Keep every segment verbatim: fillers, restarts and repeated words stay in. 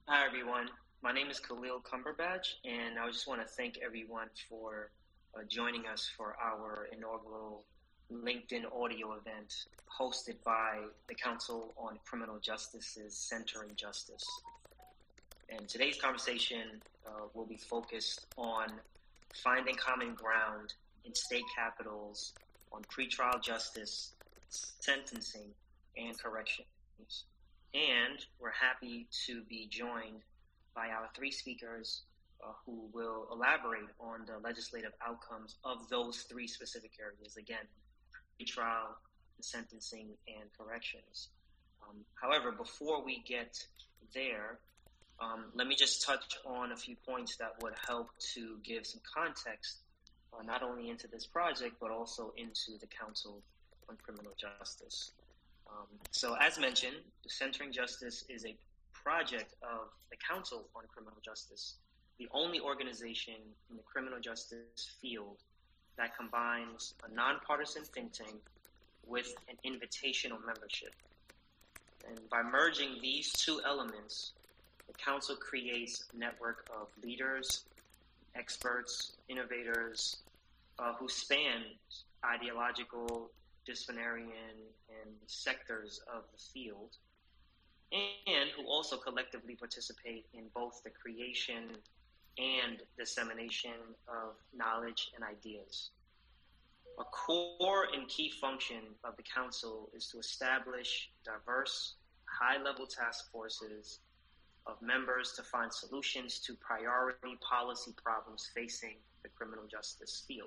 Hi, everyone. My name is Khalil Cumberbatch, and I just want to thank everyone for uh, joining us for our inaugural LinkedIn audio event hosted by the Council on Criminal Justice's Centering Justice. And today's conversation uh, will be focused on finding common ground in state capitals on pretrial justice, sentencing, and corrections. And we're happy to be joined by our three speakers uh, who will elaborate on the legislative outcomes of those three specific areas. Again, pretrial, sentencing, and corrections. Um, however, before we get there, um, let me just touch on a few points that would help to give some context uh, not only into this project, but also into the Council on Criminal Justice. Um, so as mentioned, the Centering Justice is a project of the Council on Criminal Justice, the only organization in the criminal justice field that combines a nonpartisan think tank with an invitational membership. And by merging these two elements, the Council creates a network of leaders, experts, innovators uh, who span ideological, disciplinarian, and sectors of the field, and who also collectively participate in both the creation and dissemination of knowledge and ideas. A core and key function of the Council is to establish diverse, high-level task forces of members to find solutions to priority policy problems facing the criminal justice field.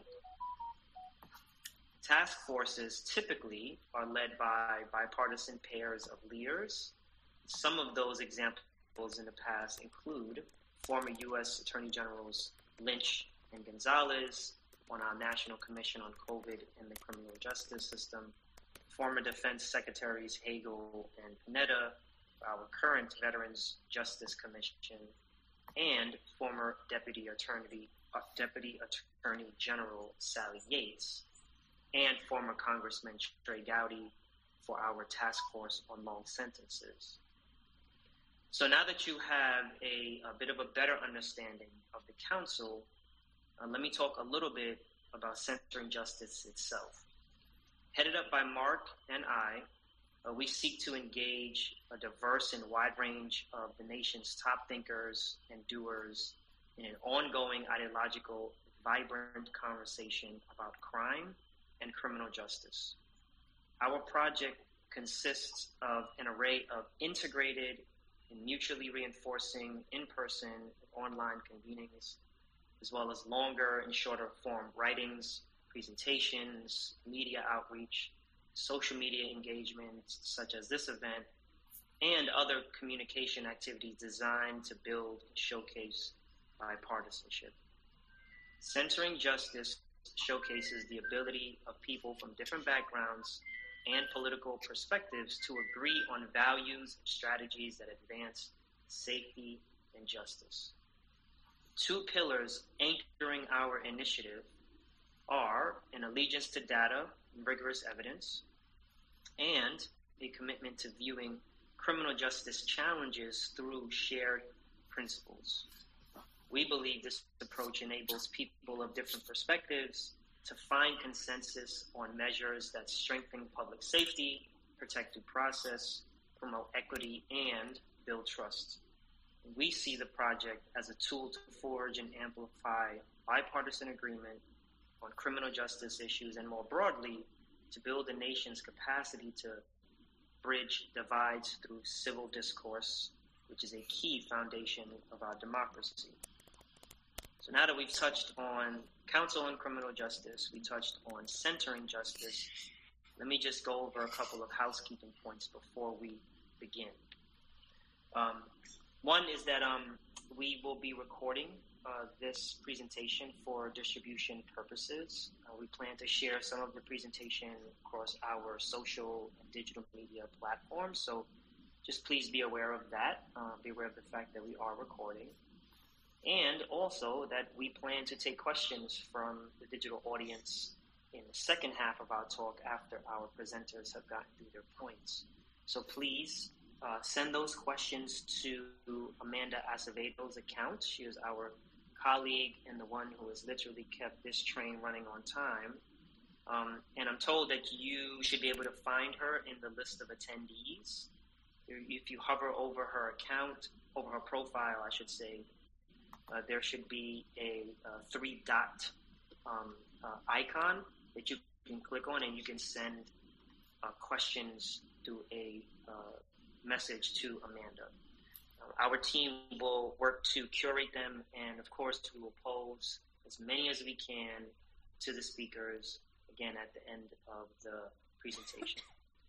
Task forces typically are led by bipartisan pairs of leaders. Some of those examples in the past include former U S Attorney Generals Lynch and Gonzalez on our National Commission on COVID and the Criminal Justice System, former Defense Secretaries Hagel and Panetta, our current Veterans Justice Commission, and former Deputy Attorney, uh, Deputy Attorney General Sally Yates, and former Congressman Trey Gowdy for our task force on long sentences. So now that you have a, a bit of a better understanding of the Council, uh, let me talk a little bit about Centering Justice itself. Headed up by Mark and I, uh, we seek to engage a diverse and wide range of the nation's top thinkers and doers in an ongoing ideological, vibrant conversation about crime and criminal justice. Our project consists of an array of integrated and mutually reinforcing in-person and online convenings, as well as longer and shorter form writings, presentations, media outreach, social media engagements such as this event, and other communication activities designed to build and showcase bipartisanship. Centering Justice showcases the ability of people from different backgrounds and political perspectives to agree on values and strategies that advance safety and justice. Two pillars anchoring our initiative are an allegiance to data and rigorous evidence, and a commitment to viewing criminal justice challenges through shared principles. We believe this approach enables people of different perspectives to find consensus on measures that strengthen public safety, protect due process, promote equity, and build trust. We see the project as a tool to forge and amplify bipartisan agreement on criminal justice issues, and more broadly, to build the nation's capacity to bridge divides through civil discourse, which is a key foundation of our democracy. So now that we've touched on Council on Criminal Justice, we touched on Centering Justice, let me just go over a couple of housekeeping points before we begin. Um, one is that um, we will be recording uh, this presentation for distribution purposes. Uh, we plan to share some of the presentation across our social and digital media platforms, so just please be aware of that. Uh, be aware of the fact that we are recording. And also that we plan to take questions from the digital audience in the second half of our talk after our presenters have gotten through their points. So please uh, send those questions to Amanda Acevedo's account. She is our colleague and the one who has literally kept this train running on time. Um, and I'm told that you should be able to find her in the list of attendees. If you hover over her account, over her profile, I should say, uh, there should be a, a three dot um, uh, icon that you can click on, and you can send uh, questions through a uh, message to Amanda. Uh, our team will work to curate them, and of course, we will pose as many as we can to the speakers, again, at the end of the presentation.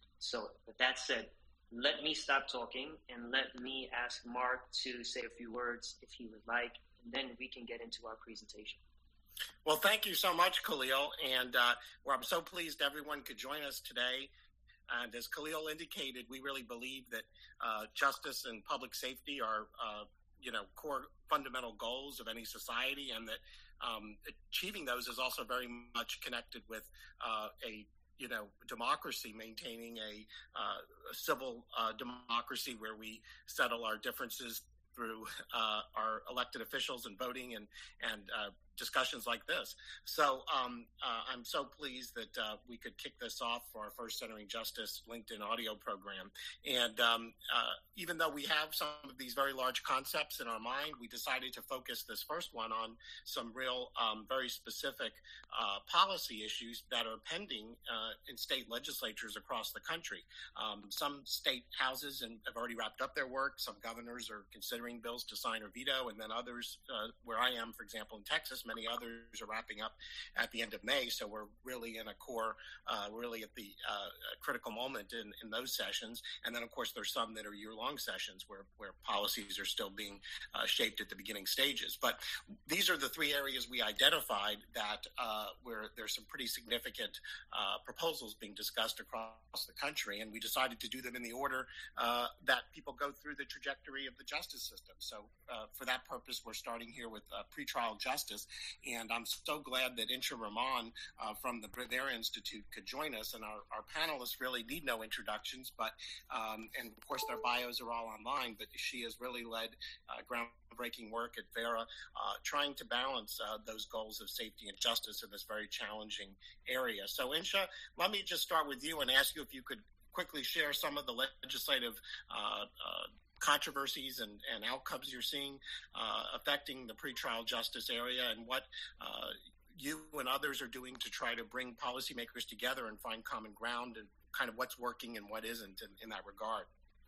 So with that said, let me stop talking and let me ask Mark to say a few words if he would like, and then we can get into our presentation. Well, thank you so much, Khalil, and uh, well, I'm so pleased everyone could join us today. And as Khalil indicated, we really believe that uh, justice and public safety are, uh, you know, core fundamental goals of any society, and that um, achieving those is also very much connected with uh, a you know, democracy, maintaining a, uh, a civil uh, democracy where we settle our differences through uh, our elected officials and voting and, and uh, discussions like this. So um, uh, I'm so pleased that uh, we could kick this off for our first Centering Justice LinkedIn audio program. And um, uh, even though we have some of these very large concepts in our mind, we decided to focus this first one on some real, um, very specific uh, policy issues that are pending uh, in state legislatures across the country. Um, some state houses and have already wrapped up their work. Some governors are considering bills to sign or veto, and then others, uh, where I am, for example, in Texas, many others are wrapping up at the end of May. So we're really in a core, uh, really at the uh, critical moment in, in those sessions. And then, of course, there's some that are year-long sessions where, where policies are still being uh, shaped at the beginning stages. But these are the three areas we identified that uh, where there's some pretty significant uh, proposals being discussed across the country. And we decided to do them in the order uh, that people go through the trajectory of the justice system. So uh, for that purpose, we're starting here with uh, pretrial justice. And I'm so glad that Insha Rahman uh, from the Brethair Institute could join us. And our, our panelists really need no introductions, but um, and of course their bios are all online, but she has really led uh, groundbreaking work at VERA, uh, trying to balance uh, those goals of safety and justice in this very challenging area. So Insha, let me just start with you and ask you if you could quickly share some of the legislative uh, uh, controversies and, and outcomes you're seeing uh, affecting the pretrial justice area, and what uh, you and others are doing to try to bring policymakers together and find common ground, and kind of what's working and what isn't in, in that regard.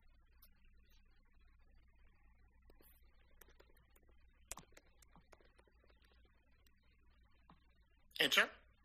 Insha?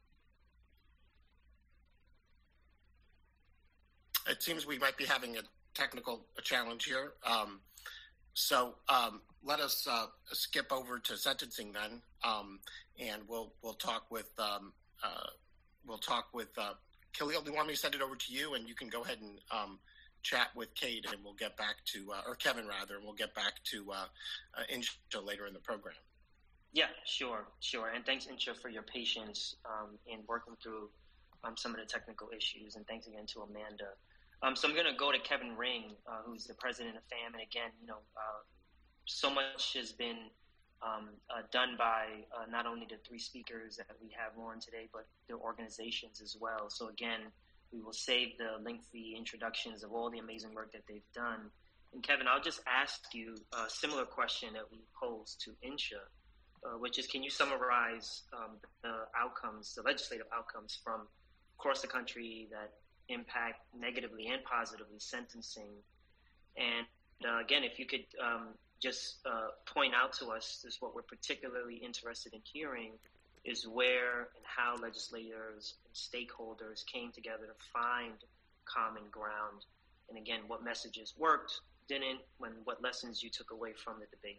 It seems we might be having a technical challenge here. Um, so um, let us uh, skip over to sentencing then, um, and we'll we'll talk with um, uh, we'll talk with uh, Khalil. Do you want me to send it over to you, and you can go ahead and um, chat with Kate, and we'll get back to uh, or Kevin rather, and we'll get back to uh, uh, Insha later in the program. Yeah, sure, sure, and thanks Insha for your patience um, in working through um, some of the technical issues, and thanks again to Amanda. Um, so I'm going to go to Kevin Ring, uh, who's the president of FAM. And again, you know, uh, so much has been um, uh, done by uh, not only the three speakers that we have on today, but their organizations as well. So again, we will save the lengthy introductions of all the amazing work that they've done. And Kevin, I'll just ask you a similar question that we posed to Insha, uh, which is, can you summarize um, the outcomes, the legislative outcomes from across the country that impact negatively and positively sentencing? And uh, again, if you could um, just uh, point out to us, this is what we're particularly interested in hearing, is where and how legislators and stakeholders came together to find common ground. And again, what messages worked, didn't, when what lessons you took away from the debate.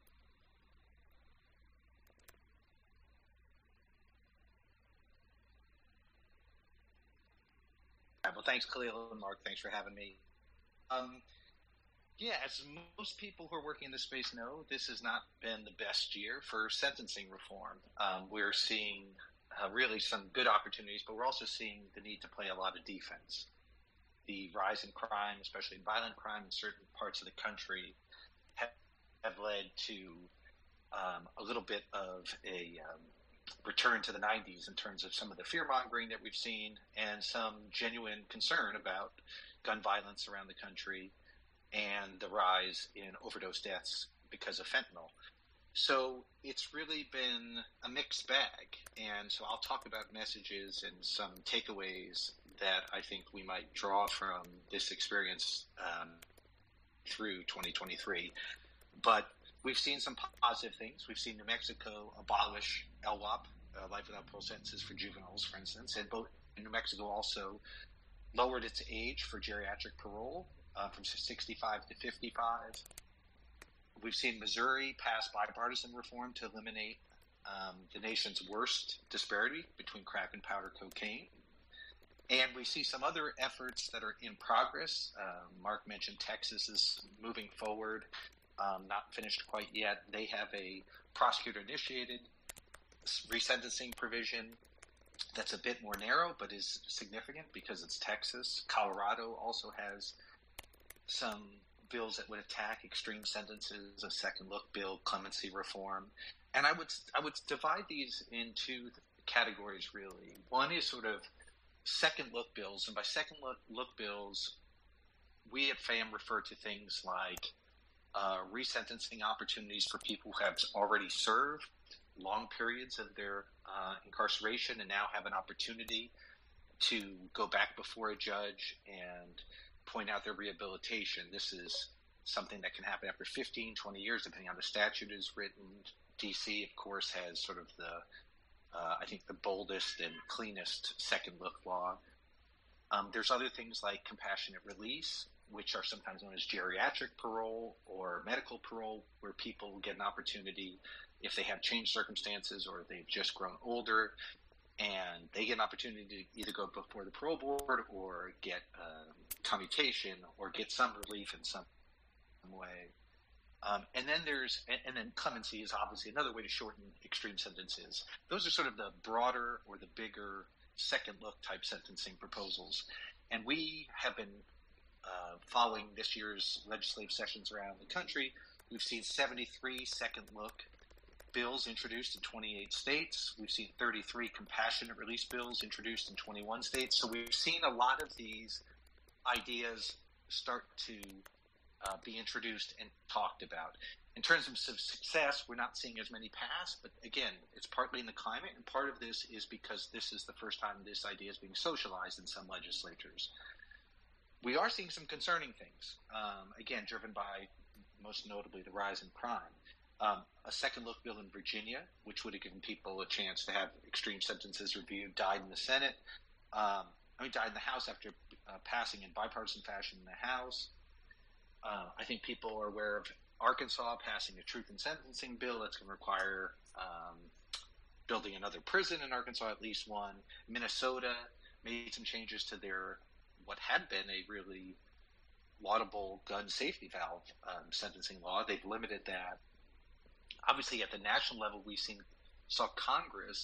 Well, thanks, Khalil and Mark. Thanks for having me. Um, yeah, as most people who are working in this space know, this has not been the best year for sentencing reform. Um, we're seeing uh, really some good opportunities, but we're also seeing the need to play a lot of defense. the rise in crime, especially violent crime in certain parts of the country, have, have led to um, a little bit of a um, return to the nineties in terms of some of the fear-mongering that we've seen and some genuine concern about gun violence around the country and the rise in overdose deaths because of fentanyl. So it's really been a mixed bag. And so I'll talk about messages and some takeaways that I think we might draw from this experience um, through twenty twenty-three. But we've seen some positive things. We've seen New Mexico abolish L W O P, uh, life without parole sentences for juveniles, for instance. And both New Mexico also lowered its age for geriatric parole uh, from sixty-five to fifty-five. We've seen Missouri pass bipartisan reform to eliminate um, the nation's worst disparity between crack and powder cocaine. And we see some other efforts that are in progress. Uh, Mark mentioned Texas is moving forward, um, not finished quite yet. They have a prosecutor-initiated resentencing provision that's a bit more narrow, but is significant because it's Texas. Colorado also has some bills that would attack extreme sentences, a second look bill, clemency reform. And I would I would divide these into categories, really. One is sort of second look bills, and by second look, look bills, we at F A M refer to things like uh, resentencing opportunities for people who have already served long periods of their uh, incarceration and now have an opportunity to go back before a judge and point out their rehabilitation. This is something that can happen after fifteen, twenty years, depending on how the statute is written. D C, of course, has sort of the Uh, I think the boldest and cleanest second look law. Um, there's other things like compassionate release, which are sometimes known as geriatric parole or medical parole, where people get an opportunity if they have changed circumstances or they've just grown older, and they get an opportunity to either go before the parole board or get um, commutation or get some relief in some way. Um, and then there's, and, and then clemency is obviously another way to shorten extreme sentences. Those are sort of the broader or the bigger second look type sentencing proposals. And we have been uh, following this year's legislative sessions around the country. We've seen seventy-three second look bills introduced in twenty-eight states. We've seen thirty-three compassionate release bills introduced in twenty-one states. So we've seen a lot of these ideas start to Uh, be introduced and talked about. In terms of success, we're not seeing as many pass, but again, it's partly in the climate, and part of this is because this is the first time this idea is being socialized in some legislatures. We are seeing some concerning things, um, again, driven by most notably the rise in crime. Um, a second look bill in Virginia, which would have given people a chance to have extreme sentences reviewed, died in the Senate. Um, I mean, died in the House after uh, passing in bipartisan fashion in the House. Uh, I think people are aware of Arkansas passing a truth in sentencing bill that's going to require um, building another prison in Arkansas, at least one. Minnesota made some changes to their, what had been a really laudable gun safety valve um, sentencing law. They've limited that. Obviously, at the national level, we've seen, saw Congress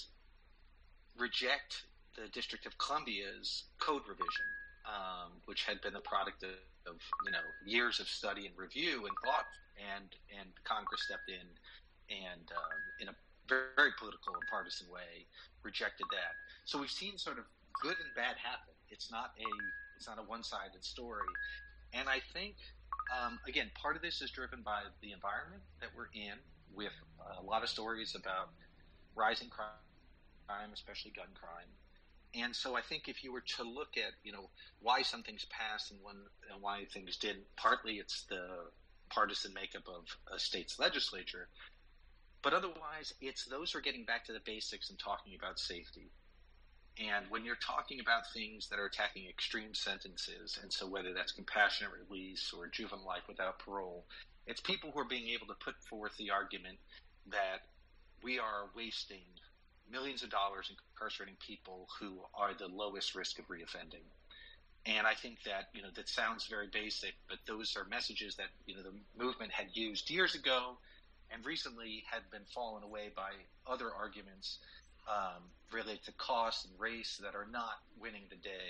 reject the District of Columbia's code revision, um, which had been the product of of you know years of study and review and thought, and and Congress stepped in and um, in a very, very political and partisan way rejected that. So we've seen sort of good and bad happen. It's not a it's not a one-sided story, and I think um, again part of this is driven by the environment that we're in, with a lot of stories about rising crime, especially gun crime. And so I think if you were to look at, you know, why some things passed and, when, and why things didn't, partly it's the partisan makeup of a state's legislature. But otherwise, it's those who are getting back to the basics and talking about safety. And when you're talking about things that are attacking extreme sentences, and so whether that's compassionate release or juvenile life without parole, it's people who are being able to put forth the argument that we are wasting millions of dollars incarcerating people who are the lowest risk of reoffending. And I think that, you know, that sounds very basic, but those are messages that, you know, the movement had used years ago and recently had been fallen away by other arguments um, related to cost and race that are not winning the day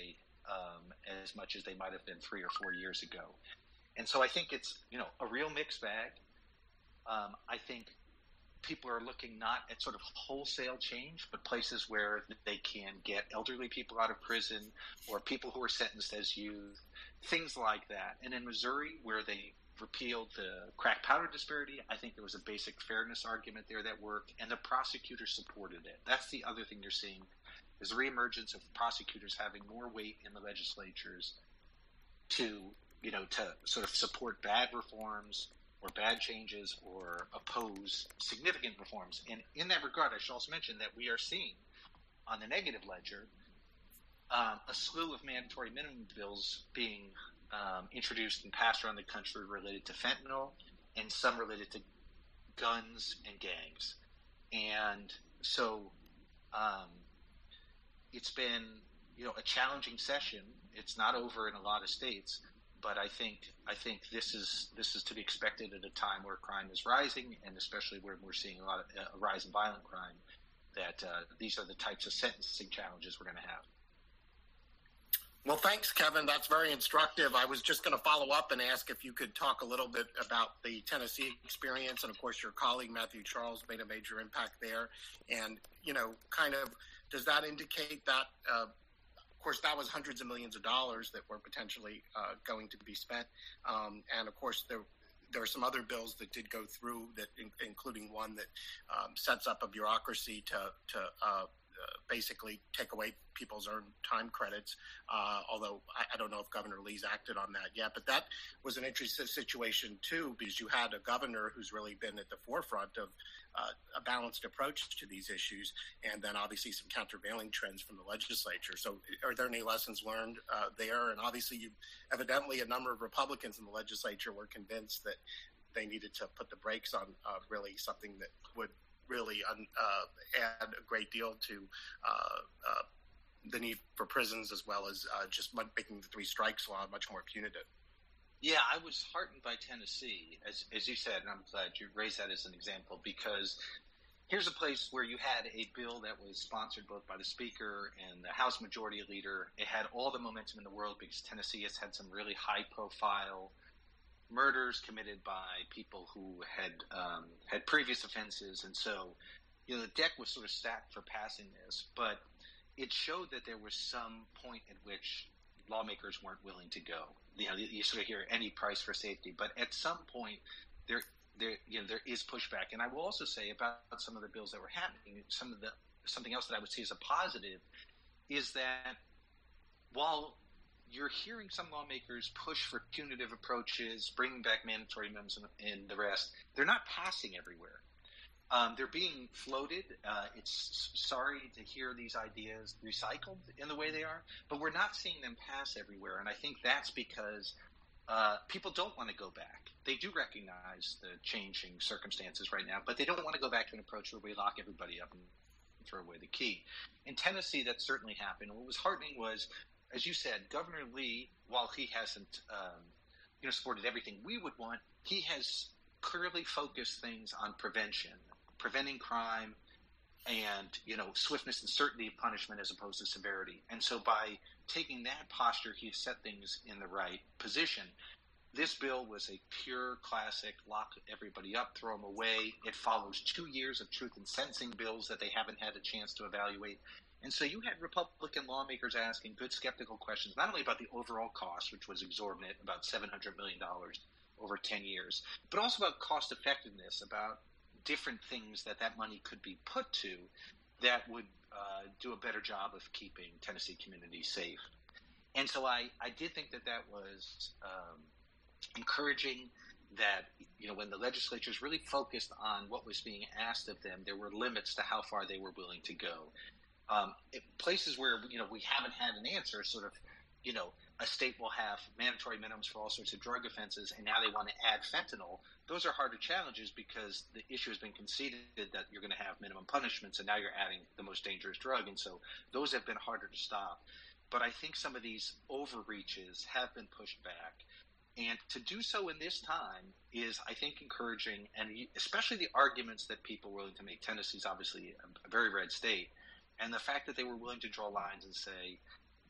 um, as much as they might have been three or four years ago. And so I think it's, you know, a real mixed bag. Um, I think people are looking not at sort of wholesale change, but places where they can get elderly people out of prison or people who are sentenced as youth, things like that. And in Missouri, where they repealed the crack powder disparity, I think there was a basic fairness argument there that worked, and the prosecutors supported it. That's the other thing you're seeing, is the reemergence of prosecutors having more weight in the legislatures to, you know, to sort of support bad reforms or bad changes or oppose significant reforms. And in that regard, I should also mention that we are seeing on the negative ledger um, a slew of mandatory minimum bills being um, introduced and passed around the country related to fentanyl and some related to guns and gangs. And so um, it's been, you know, a challenging session. It's not over in a lot of states. But I think I think this is this is to be expected at a time where crime is rising, and especially where we're seeing a lot of a rise in violent crime. That uh, these are the types of sentencing challenges we're going to have. Well, thanks, Kevin. That's very instructive. I was just going to follow up and ask if you could talk a little bit about the Tennessee experience, and of course, your colleague Matthew Charles made a major impact there. And you know, kind of, does that indicate that? Uh, Of course, that was hundreds of millions of dollars that were potentially uh, going to be spent. Um, and of course, there there are some other bills that did go through, that in, including one that um, sets up a bureaucracy to to uh, uh, basically take away people's earned time credits. Uh, although I, I don't know if Governor Lee's acted on that yet, but that was an interesting situation too, because you had a governor who's really been at the forefront of uh, a balanced approach to these issues, and then obviously some countervailing trends from the legislature. So are there any lessons learned uh, there? And obviously, you evidently a number of Republicans in the legislature were convinced that they needed to put the brakes on uh, really something that would really uh, add a great deal to uh, uh, the need for prisons, as well as uh, just making the three strikes law much more punitive. Yeah, I was heartened by Tennessee, as as you said, and I'm glad you raised that as an example, because here's a place where you had a bill that was sponsored both by the Speaker and the House Majority Leader. It had all the momentum in the world because Tennessee has had some really high-profile murders committed by people who had um, had previous offenses, and so, you know, the deck was sort of stacked for passing this, but it showed that there was some point at which lawmakers weren't willing to go. You know, you sort of hear any price for safety, but at some point there, there, you know, there is pushback. And I will also say about some of the bills that were happening, some of the something else that I would see as a positive is that while you're hearing some lawmakers push for punitive approaches, bringing back mandatory minimums and, and the rest, they're not passing everywhere. Um, they're being floated. Uh, it's sorry to hear these ideas recycled in the way they are, but we're not seeing them pass everywhere. And I think that's because uh, people don't want to go back. They do recognize the changing circumstances right now, but they don't want to go back to an approach where we lock everybody up and throw away the key. In Tennessee, that certainly happened. And what was heartening was, as you said, Governor Lee, while he hasn't um, you know, supported everything we would want, he has clearly focused things on prevention, preventing crime, and, you know, swiftness and certainty of punishment as opposed to severity. And so by taking that posture, he has set things in the right position. This bill was a pure classic, lock everybody up, throw them away. It follows two years of truth in sentencing bills that they haven't had a chance to evaluate. And so you had Republican lawmakers asking good skeptical questions, not only about the overall cost, which was exorbitant, about seven hundred million dollars over ten years, but also about cost effectiveness, about different things that that money could be put to that would uh, do a better job of keeping Tennessee communities safe. And so I, I did think that that was um, encouraging, that, you know, when the legislatures really focused on what was being asked of them, there were limits to how far they were willing to go. Um, it, places where, you know, we haven't had an answer, sort of, you know, a state will have mandatory minimums for all sorts of drug offenses, and now they want to add fentanyl. Those are harder challenges because the issue has been conceded that you're going to have minimum punishments, and now you're adding the most dangerous drug. And so those have been harder to stop. But I think some of these overreaches have been pushed back. And to do so in this time is, I think, encouraging, and especially the arguments that people were willing to make. Tennessee's obviously a very red state. And the fact that they were willing to draw lines and say,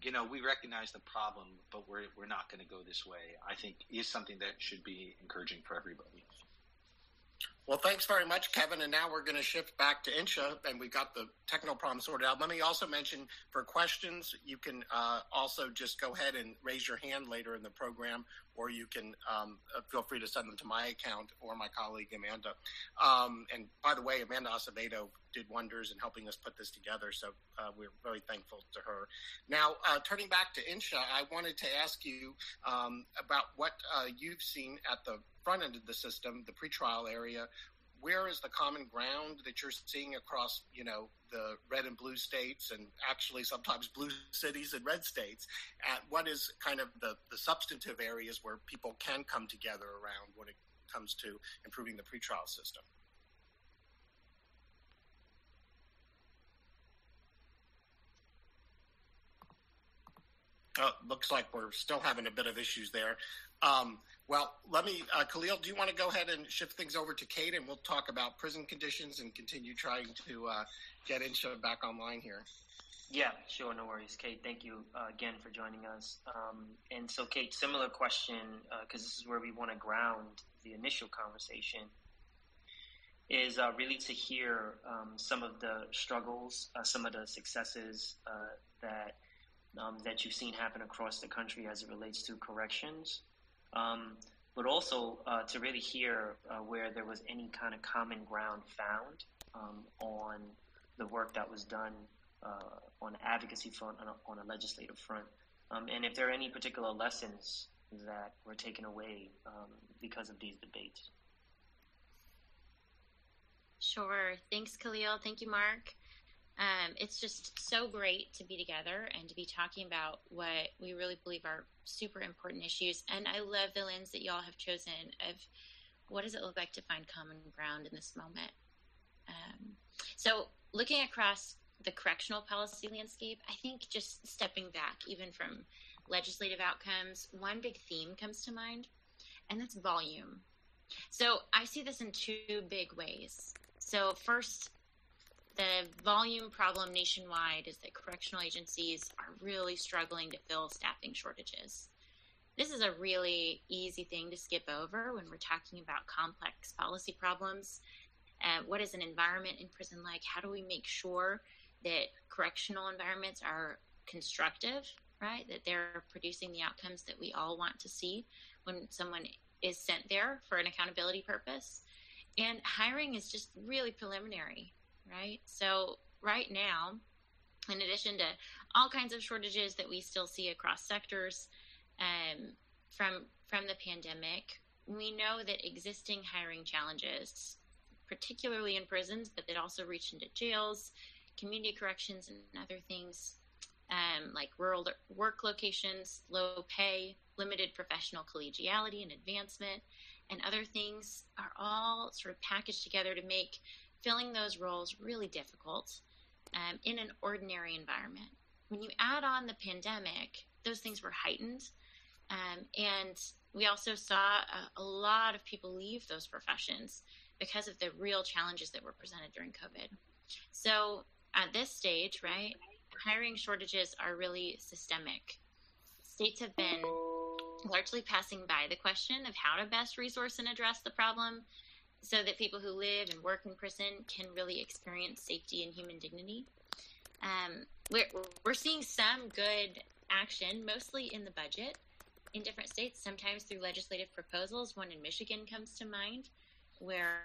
you know, we recognize the problem, but we're we're not going to go this way, I think is something that should be encouraging for everybody. Well, thanks very much, Kevin. And now we're going to shift back to Insha, and we've got the technical problem sorted out. Let me also mention, for questions, you can uh, also just go ahead and raise your hand later in the program, or you can um, uh, feel free to send them to my account or my colleague, Amanda. Um, and by the way, Amanda Acevedo did wonders in helping us put this together, so uh, we're very thankful to her. Now, uh, turning back to Insha, I wanted to ask you um, about what uh, you've seen at the front end of the system, the pretrial area. Where is the common ground that you're seeing across, you know, the red and blue states, and actually sometimes blue cities and red states? And what is kind of the, the substantive areas where people can come together around when it comes to improving the pretrial system? Oh, looks like we're still having a bit of issues there. Um, well, let me, uh, Khalil, do you want to go ahead and shift things over to Kate, and we'll talk about prison conditions and continue trying to uh, get Insha back online here? Yeah, sure, no worries. Kate, thank you uh, again for joining us. Um, and so, Kate, similar question, because uh, this is where we want to ground the initial conversation, is uh, really to hear um, some of the struggles, uh, some of the successes uh, that Um, that you've seen happen across the country as it relates to corrections, um, but also uh, to really hear uh, where there was any kind of common ground found um, on the work that was done uh, on the advocacy front, on a, on a legislative front, um, and if there are any particular lessons that were taken away um, because of these debates. Sure. Thanks, Khalil. Thank you, Mark. Um, it's just so great to be together and to be talking about what we really believe are super important issues. And I love the lens that y'all have chosen of what does it look like to find common ground in this moment. Um, so looking across the correctional policy landscape, I think just stepping back even from legislative outcomes, one big theme comes to mind, and that's volume. So I see this in two big ways. So first, the volume problem nationwide is that correctional agencies are really struggling to fill staffing shortages. This is a really easy thing to skip over when we're talking about complex policy problems. Uh, what is an environment in prison like? How do we make sure that correctional environments are constructive, right? That they're producing the outcomes that we all want to see when someone is sent there for an accountability purpose. And hiring is just really preliminary. Right. So right now, in addition to all kinds of shortages that we still see across sectors um, from from the pandemic, we know that existing hiring challenges, particularly in prisons, but that also reach into jails, community corrections, and other things um, like rural work locations, low pay, limited professional collegiality and advancement, and other things are all sort of packaged together to make filling those roles really difficult um, in an ordinary environment. When you add on the pandemic, those things were heightened. Um, and we also saw a, a lot of people leave those professions because of the real challenges that were presented during COVID. So at this stage, right, hiring shortages are really systemic. States have been largely passing by the question of how to best resource and address the problem, so that people who live and work in prison can really experience safety and human dignity. Um, we're, we're seeing some good action, mostly in the budget in different states, sometimes through legislative proposals. One in Michigan comes to mind, where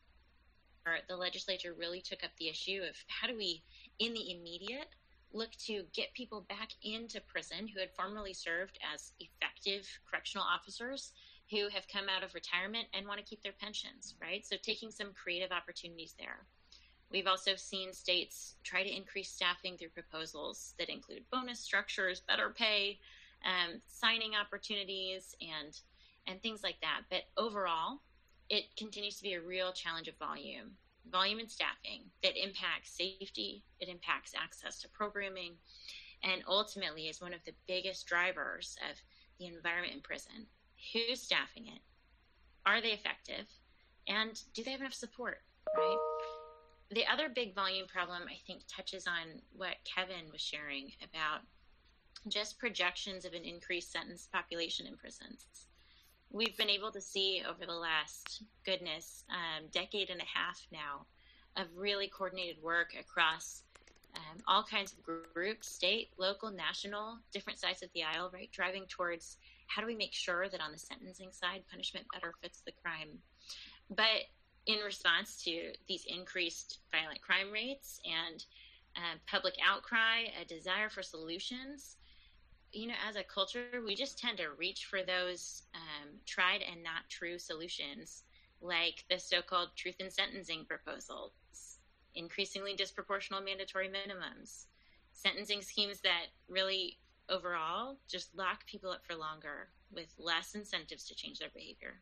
the legislature really took up the issue of how do we, in the immediate, look to get people back into prison who had formerly served as effective correctional officers who have come out of retirement and want to keep their pensions, right? So taking some creative opportunities there. We've also seen states try to increase staffing through proposals that include bonus structures, better pay, um, signing opportunities, and and things like that. But overall, it continues to be a real challenge of volume. Volume and staffing that impacts safety, it impacts access to programming, and ultimately is one of the biggest drivers of the environment in prison. Who's staffing it? Are they effective? And do they have enough support, right? The other big volume problem, I think, touches on what Kevin was sharing about just projections of an increased sentence population in prisons. We've been able to see over the last, goodness, um, decade and a half now of really coordinated work across um, all kinds of groups, state, local, national, different sides of the aisle, right? Driving towards how do we make sure that on the sentencing side, punishment better fits the crime. But in response to these increased violent crime rates and uh, public outcry, a desire for solutions, you know, as a culture, we just tend to reach for those um, tried and not true solutions, like the so-called truth in sentencing proposals, increasingly disproportional mandatory minimums, sentencing schemes that really overall just lock people up for longer with less incentives to change their behavior.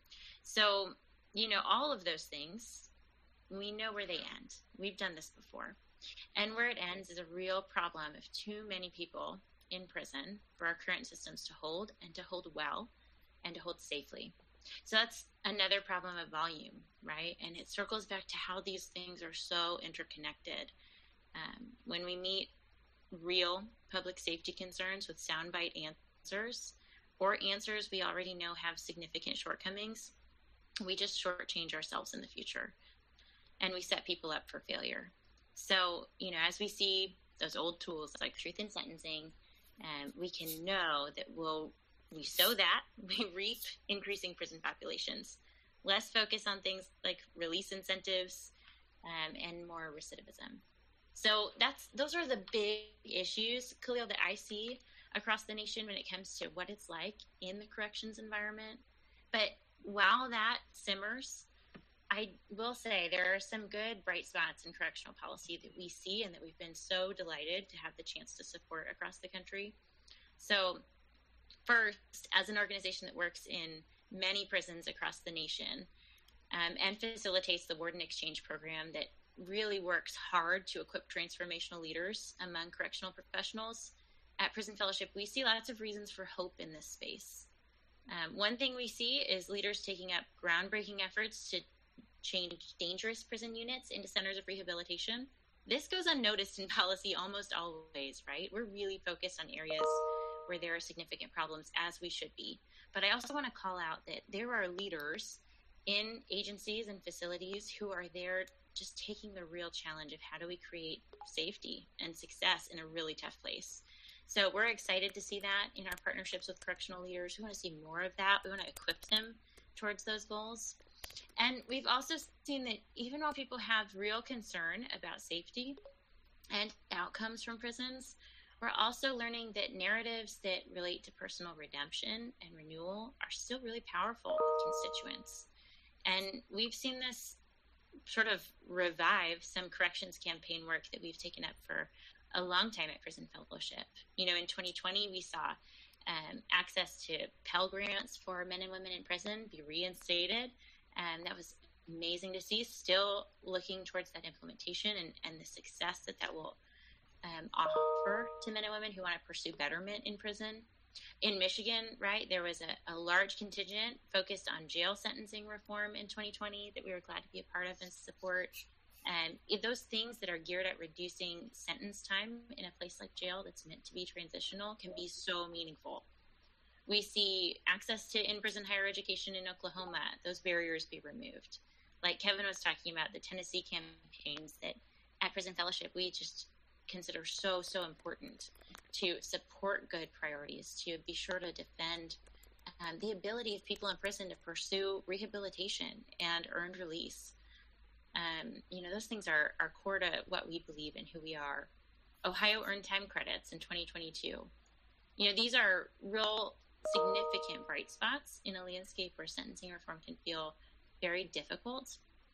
So, you know, all of those things, we know where they end. We've done this before. And where it ends is a real problem of too many people in prison for our current systems to hold and to hold well and to hold safely. So that's another problem of volume, right? And it circles back to how these things are so interconnected. Um, when we meet real public safety concerns with soundbite answers or answers we already know have significant shortcomings, we just shortchange ourselves in the future and we set people up for failure. So, you know, as we see those old tools like truth in sentencing, Um, we can know that we'll, we sow that, we reap increasing prison populations, less focus on things like release incentives, um, and more recidivism. So that's those are the big issues, Khalil, that I see across the nation when it comes to what it's like in the corrections environment. But while that simmers, I will say there are some good bright spots in correctional policy that we see and that we've been so delighted to have the chance to support across the country. So first, as an organization that works in many prisons across the nation um, and facilitates the Warden Exchange program that really works hard to equip transformational leaders among correctional professionals, at Prison Fellowship, we see lots of reasons for hope in this space. Um, one thing we see is leaders taking up groundbreaking efforts to change dangerous prison units into centers of rehabilitation. This goes unnoticed in policy almost always, right? We're really focused on areas where there are significant problems, as we should be. But I also want to call out that there are leaders in agencies and facilities who are there just taking the real challenge of how do we create safety and success in a really tough place. So we're excited to see that in our partnerships with correctional leaders. We want to see more of that. We want to equip them towards those goals. And we've also seen that even while people have real concern about safety and outcomes from prisons, we're also learning that narratives that relate to personal redemption and renewal are still really powerful with constituents. And we've seen this sort of revive some corrections campaign work that we've taken up for a long time at Prison Fellowship. You know, in twenty twenty, we saw um, access to Pell Grants for men and women in prison be reinstated. And that was amazing to see, still looking towards that implementation and, and the success that that will um, offer to men and women who want to pursue betterment in prison. In Michigan, right, there was a, a large contingent focused on jail sentencing reform in twenty twenty that we were glad to be a part of and support. And if those things that are geared at reducing sentence time in a place like jail that's meant to be transitional can be so meaningful. We see access to in-prison higher education in Oklahoma, those barriers be removed. Like Kevin was talking about, the Tennessee campaigns that at Prison Fellowship, we just consider so, so important to support good priorities, to be sure to defend um, the ability of people in prison to pursue rehabilitation and earned release. Um, you know, those things are, are core to what we believe and who we are. Ohio earned time credits in twenty twenty-two. You know, these are real significant bright spots in a landscape where sentencing reform can feel very difficult.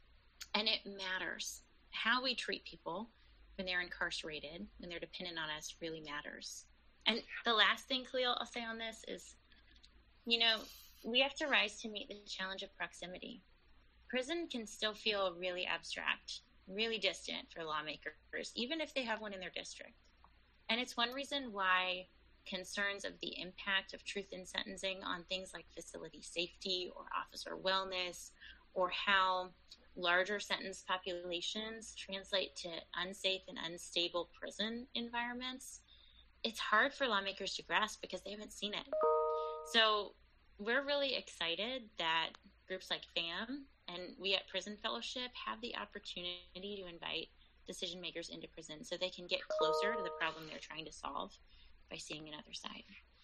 And it matters. How we treat people when they're incarcerated, when they're dependent on us, really matters. And the last thing, Khalil, I'll say on this is, you know, we have to rise to meet the challenge of proximity. Prison can still feel really abstract, really distant for lawmakers, even if they have one in their district. And it's one reason why concerns of the impact of truth in sentencing on things like facility safety or officer wellness, or how larger sentence populations translate to unsafe and unstable prison environments, it's hard for lawmakers to grasp because they haven't seen it. So we're really excited that groups like FAM and we at Prison Fellowship have the opportunity to invite decision makers into prison so they can get closer to the problem they're trying to solve by seeing another side.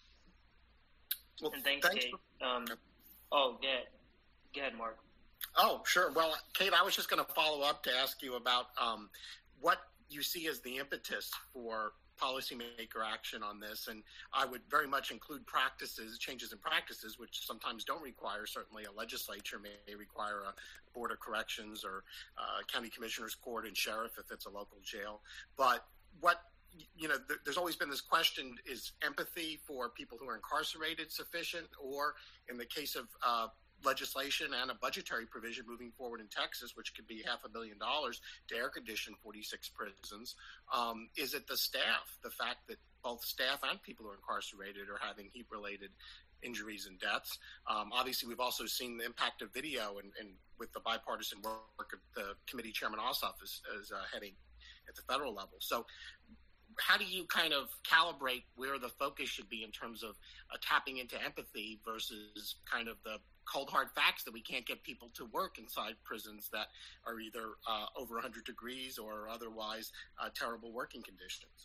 Well, and thanks, thanks Kate. For- um, oh, go ahead. Go ahead, Mark. Oh, sure. Well, Kate, I was just going to follow up to ask you about um, what you see as the impetus for policymaker action on this, and I would very much include practices, changes in practices, which sometimes don't require, certainly a legislature may require a board of corrections or uh, county commissioner's court and sheriff if it's a local jail. But what, you know, th- there's always been this question, is empathy for people who are incarcerated sufficient? Or in the case of uh, legislation and a budgetary provision moving forward in Texas, which could be half a billion dollars to air condition forty-six prisons. Um, is it the staff, the fact that both staff and people who are incarcerated are having heat-related injuries and deaths? Um, obviously, we've also seen the impact of video and, and with the bipartisan work of the committee Chairman Ossoff is, is uh, heading at the federal level. So how do you kind of calibrate where the focus should be in terms of uh, tapping into empathy versus kind of the cold hard facts that we can't get people to work inside prisons that are either uh, over one hundred degrees or otherwise uh, terrible working conditions?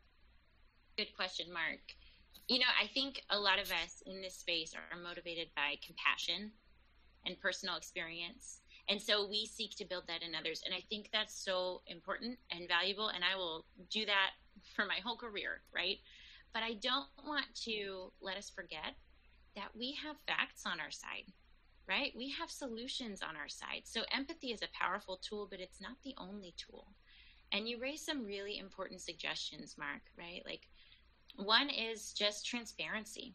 Good question, Mark. You know, I think a lot of us in this space are motivated by compassion and personal experience. And so we seek to build that in others. And I think that's so important and valuable. And I will do that for my whole career, right? But I don't want to let us forget that we have facts on our side, right? We have solutions on our side. So empathy is a powerful tool, but it's not the only tool. And you raised some really important suggestions, Mark, right? Like one is just transparency.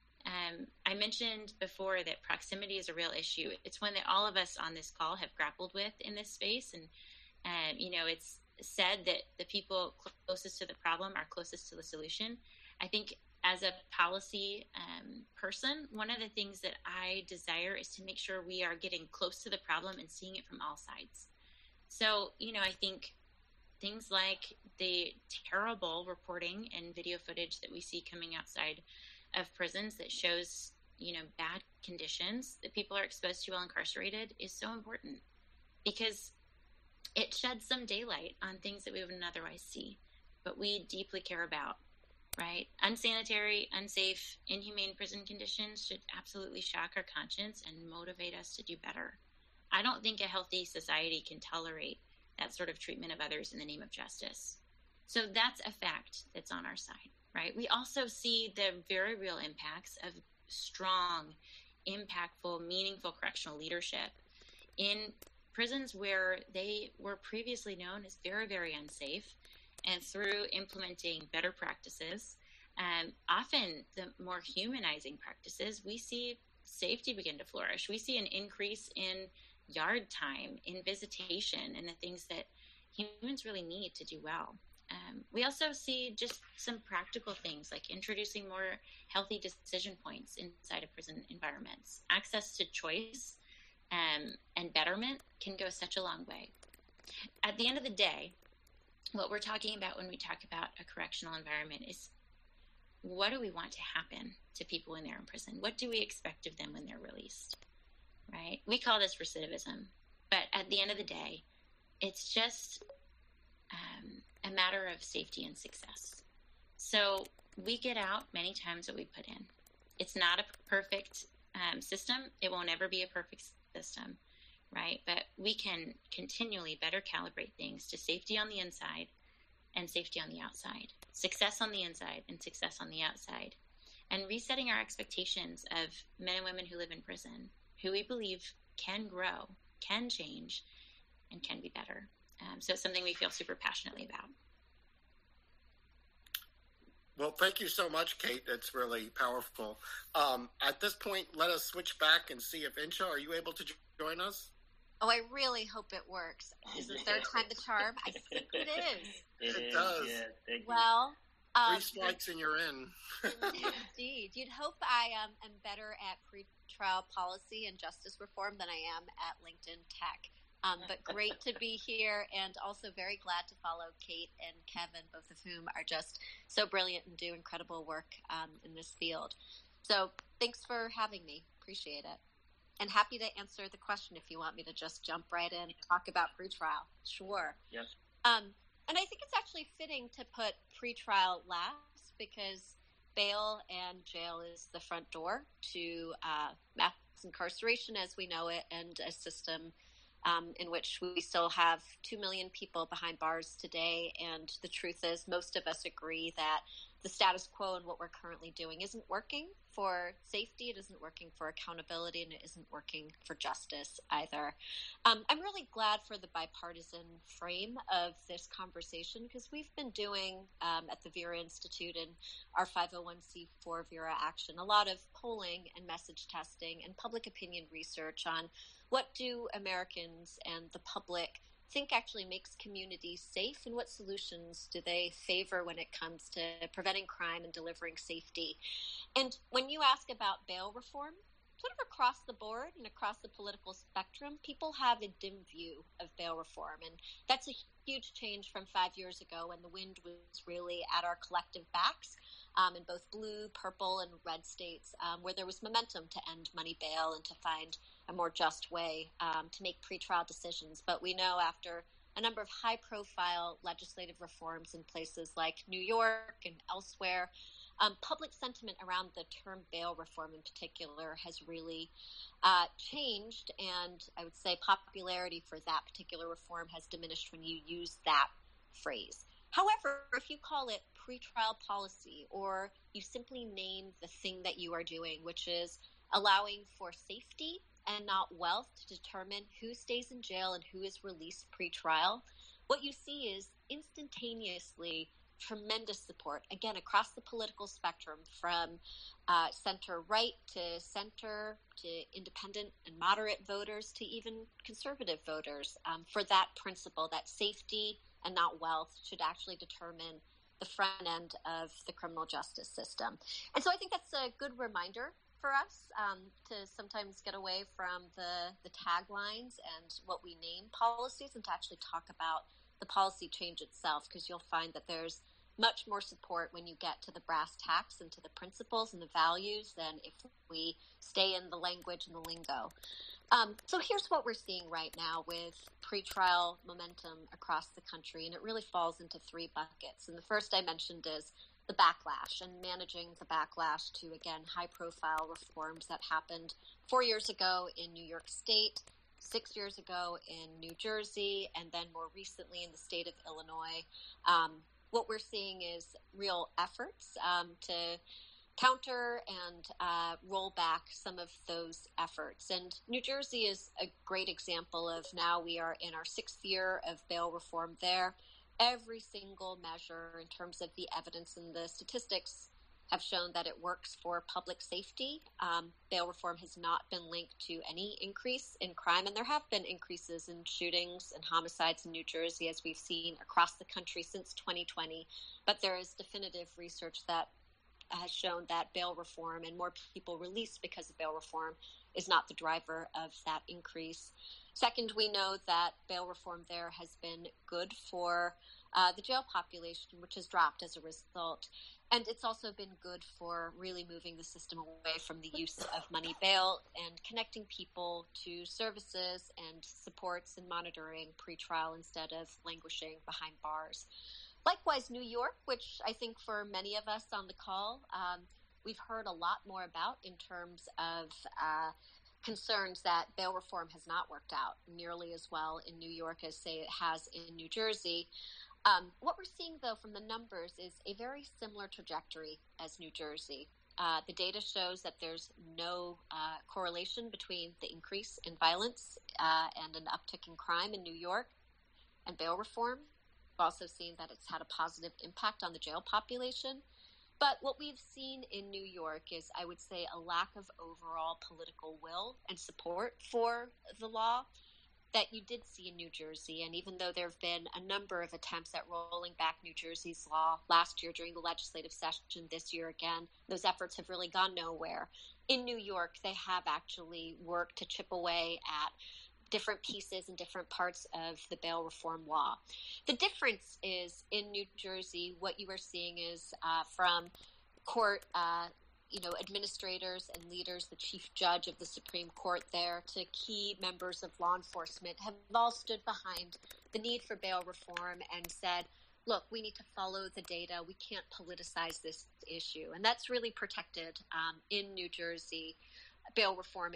Um, I mentioned before that proximity is a real issue. It's one that all of us on this call have grappled with in this space. And, um, you know, it's said that the people closest to the problem are closest to the solution. I think as a policy um, person, one of the things that I desire is to make sure we are getting close to the problem and seeing it from all sides. So, you know, I think things like the terrible reporting and video footage that we see coming outside of prisons that shows, you know, bad conditions that people are exposed to while incarcerated is so important because it sheds some daylight on things that we wouldn't otherwise see, but we deeply care about, right? Unsanitary, unsafe, inhumane prison conditions should absolutely shock our conscience and motivate us to do better. I don't think a healthy society can tolerate that sort of treatment of others in the name of justice. So that's a fact that's on our side, right? We also see the very real impacts of strong, impactful, meaningful correctional leadership in prisons where they were previously known as very, very unsafe. And through implementing better practices, um, often the more humanizing practices, we see safety begin to flourish. We see an increase in yard time, in visitation, and the things that humans really need to do well. Um, we also see just some practical things like introducing more healthy decision points inside of prison environments. Access to choice um, and betterment can go such a long way. At the end of the day, what we're talking about when we talk about a correctional environment is what do we want to happen to people when they're in prison? What do we expect of them when they're released, right? We call this recidivism, but at the end of the day, it's just um, a matter of safety and success. So we get out many times what we put in. It's not a perfect um, system. It won't ever be a perfect system, right? But we can continually better calibrate things to safety on the inside and safety on the outside, success on the inside and success on the outside, and resetting our expectations of men and women who live in prison, who we believe can grow, can change, and can be better. Um, so it's something we feel super passionately about. Well, thank you so much, Kate. That's really powerful. Um, at this point, let us switch back and see if Insha, are you able to join us? Oh, I really hope it works. Is the third time the charm? I think it is. It, It is, does. Yeah, thank you. Well, um, Three strikes and you're in. indeed. You'd hope I um, am better at pretrial policy and justice reform than I am at LinkedIn tech. Um, but great to be here, and also very glad to follow Kate and Kevin, both of whom are just so brilliant and do incredible work um, in this field. So thanks for having me. Appreciate it. And happy to answer the question if you want me to just jump right in and talk about pretrial. Sure. Yes. Um, and I think it's actually fitting to put pretrial last because bail and jail is the front door to uh, mass incarceration as we know it, and a system um, in which we still have two million people behind bars today. And the truth is, most of us agree that the status quo and what we're currently doing isn't working for safety, it isn't working for accountability, and it isn't working for justice either. Um, I'm really glad for the bipartisan frame of this conversation because we've been doing um, at the Vera Institute and our five oh one c four Vera Action a lot of polling and message testing and public opinion research on what do Americans and the public think actually makes communities safe, and what solutions do they favor when it comes to preventing crime and delivering safety. And when you ask about bail reform, sort of across the board and across the political spectrum, people have a dim view of bail reform. And that's a huge change from five years ago when the wind was really at our collective backs um, in both blue, purple, and red states, um, where there was momentum to end money bail and to find a more just way um, to make pretrial decisions. But we know after a number of high-profile legislative reforms in places like New York and elsewhere, um, public sentiment around the term bail reform in particular has really uh, changed, and I would say popularity for that particular reform has diminished when you use that phrase. However, if you call it pretrial policy, or you simply name the thing that you are doing, which is allowing for safety and not wealth to determine who stays in jail and who is released pre-trial, what you see is instantaneously tremendous support, again, across the political spectrum, from uh, center-right to center to independent and moderate voters to even conservative voters, um, for that principle that safety and not wealth should actually determine the front end of the criminal justice system. And so I think that's a good reminder for us um, to sometimes get away from the, the taglines and what we name policies, and to actually talk about the policy change itself, because you'll find that there's much more support when you get to the brass tacks and to the principles and the values than if we stay in the language and the lingo. Um, so here's what we're seeing right now with pretrial momentum across the country, and it really falls into three buckets. And the first I mentioned is the backlash, and managing the backlash to, again, high-profile reforms that happened four years ago in New York State, six years ago in New Jersey, and then more recently in the state of Illinois. Um, what we're seeing is real efforts um, to counter and uh, roll back some of those efforts. And New Jersey is a great example of, now we are in our sixth year of bail reform there. Every single measure in terms of the evidence and the statistics have shown that it works for public safety. Um, bail reform has not been linked to any increase in crime, and there have been increases in shootings and homicides in New Jersey, as we've seen across the country since twenty twenty. But there is definitive research that has shown that bail reform and more people released because of bail reform is not the driver of that increase. Second, we know that bail reform there has been good for uh, the jail population, which has dropped as a result. And it's also been good for really moving the system away from the use of money bail and connecting people to services and supports and monitoring pretrial instead of languishing behind bars. Likewise, New York, which I think for many of us on the call, um, we've heard a lot more about in terms of uh, concerns that bail reform has not worked out nearly as well in New York as, say, it has in New Jersey. Um, what we're seeing, though, from the numbers is a very similar trajectory as New Jersey. Uh, the data shows that there's no uh, correlation between the increase in violence uh, and an uptick in crime in New York and bail reform. We've also seen that it's had a positive impact on the jail population. But what we've seen in New York is, I would say, a lack of overall political will and support for the law that you did see in New Jersey. And even though there have been a number of attempts at rolling back New Jersey's law last year during the legislative session, this year again, those efforts have really gone nowhere. In New York, they have actually worked to chip away at different pieces and different parts of the bail reform law. The difference is in New Jersey, what you are seeing is uh, from court, uh, you know, administrators and leaders, the chief judge of the Supreme Court there, to key members of law enforcement have all stood behind the need for bail reform and said, look, we need to follow the data. We can't politicize this issue. And that's really protected um, in New Jersey. Bail reform,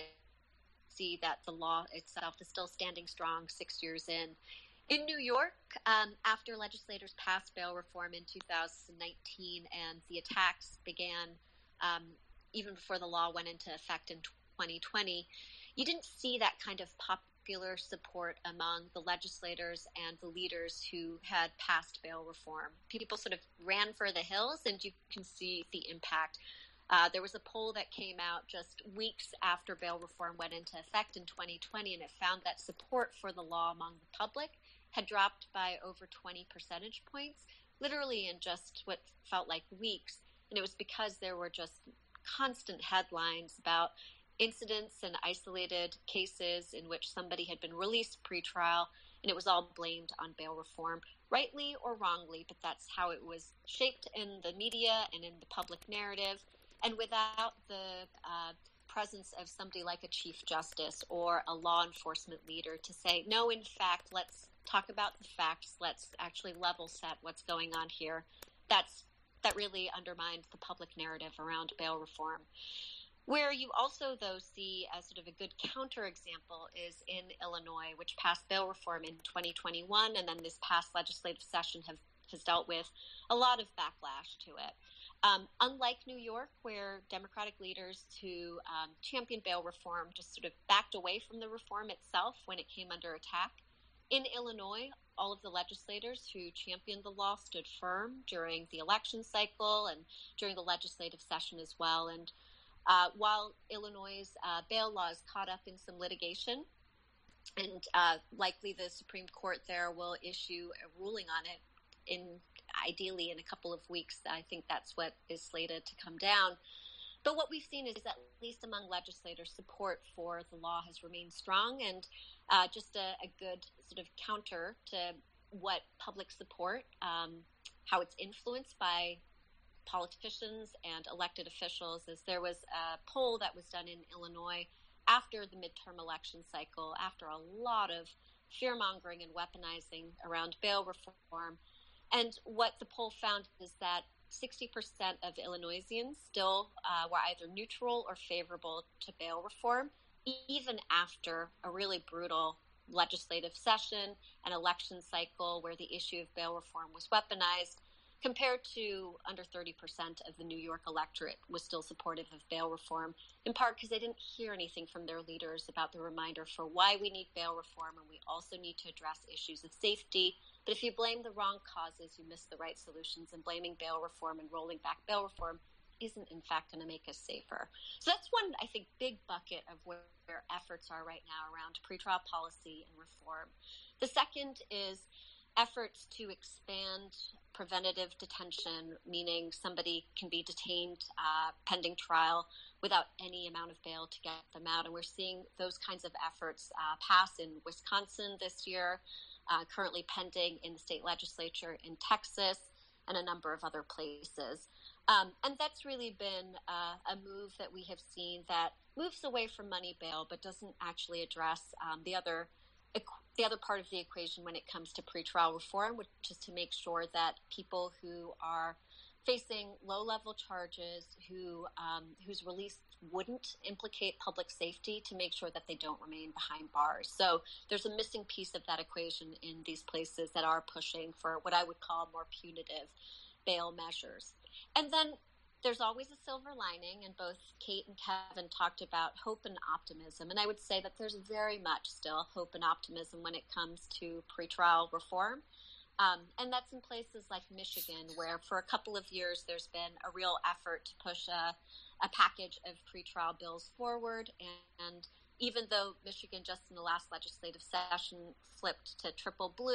see that the law itself is still standing strong six years in. In New York, um, after legislators passed bail reform in two thousand nineteen and the attacks began um, even before the law went into effect in twenty twenty, you didn't see that kind of popular support among the legislators and the leaders who had passed bail reform. People sort of ran for the hills, and you can see the impact. Uh, there was a poll that came out just weeks after bail reform went into effect in twenty twenty, and it found that support for the law among the public had dropped by over twenty percentage points, literally in just what felt like weeks. And it was because there were just constant headlines about incidents and isolated cases in which somebody had been released pretrial, and it was all blamed on bail reform, rightly or wrongly, but that's how it was shaped in the media and in the public narrative. And without the uh, presence of somebody like a chief justice or a law enforcement leader to say, no, in fact, let's talk about the facts, let's actually level set what's going on here, that's that really undermined the public narrative around bail reform. Where you also, though, see as sort of a good counterexample is in Illinois, which passed bail reform in twenty twenty-one, and then this past legislative session have, has dealt with a lot of backlash to it. Um, unlike New York, where Democratic leaders who um, championed bail reform just sort of backed away from the reform itself when it came under attack, in Illinois, all of the legislators who championed the law stood firm during the election cycle and during the legislative session as well. And uh, while Illinois' uh, bail laws caught up in some litigation, and uh, likely the Supreme Court there will issue a ruling on it in ideally in a couple of weeks. I think that's what is slated to come down. But what we've seen is, at least among legislators, support for the law has remained strong, and uh, just a, a good sort of counter to what public support, um, how it's influenced by politicians and elected officials, is there was a poll that was done in Illinois after the midterm election cycle, after a lot of fear-mongering and weaponizing around bail reform. And what the poll found is that sixty percent of Illinoisans still uh, were either neutral or favorable to bail reform, even after a really brutal legislative session and election cycle where the issue of bail reform was weaponized, compared to under thirty percent of the New York electorate was still supportive of bail reform, in part because they didn't hear anything from their leaders about the reminder for why we need bail reform, and we also need to address issues of safety. But if you blame the wrong causes, you miss the right solutions, and blaming bail reform and rolling back bail reform isn't, in fact, going to make us safer. So that's one, I think, big bucket of where, where efforts are right now around pretrial policy and reform. The second is efforts to expand preventative detention, meaning somebody can be detained uh, pending trial without any amount of bail to get them out. And we're seeing those kinds of efforts uh, pass in Wisconsin this year, uh, currently pending in the state legislature in Texas and a number of other places. Um, and that's really been uh, a move that we have seen that moves away from money bail, but doesn't actually address um, the other the other part of the equation when it comes to pretrial reform, which is to make sure that people who are facing low-level charges, who um, whose release wouldn't implicate public safety, to make sure that they don't remain behind bars. So there's a missing piece of that equation in these places that are pushing for what I would call more punitive bail measures. And then there's always a silver lining, and both Kate and Kevin talked about hope and optimism. And I would say that there's very much still hope and optimism when it comes to pretrial reform. Um, and that's in places like Michigan, where for a couple of years there's been a real effort to push a, a package of pretrial bills forward. And, and even though Michigan just in the last legislative session flipped to triple blue,